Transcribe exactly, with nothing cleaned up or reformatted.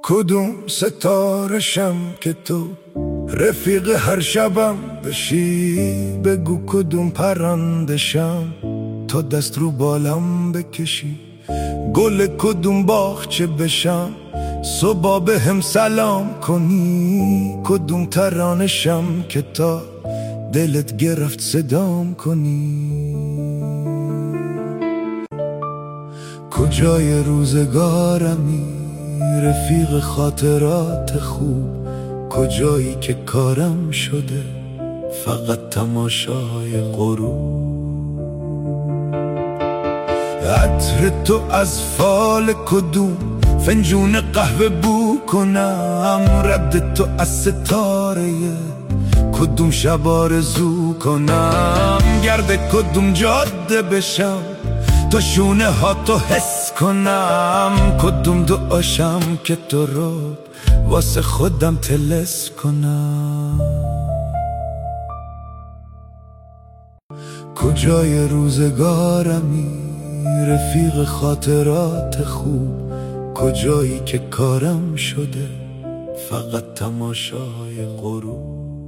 کدوم ستارشم که تو رفیق هر شبم بشی؟ بگو کدوم پرندشم تا دست رو بالم بکشی؟ گل کدوم باغچه بشم صبح به هم سلام کنی؟ کدوم ترانشم که تا دلت گرفت صدام کنی؟ کجای روزگارمی رفیق خاطرات خوب؟ کجایی که کارم شده فقط تماشای غروب؟ عطر تو از فال کدوم فنجون قهوه بو کنم؟ رد تو از ستاره کدوم شب آرزو کنم؟ گرد کدوم جاده بشم تا شونه ها تو حس کنم؟ کدوم دعاشم که تو رو واسه خودم تلس کنم؟ کجای روزگارمی رفیق خاطرات خوب؟ کجایی که کارم شده فقط تماشای غروب؟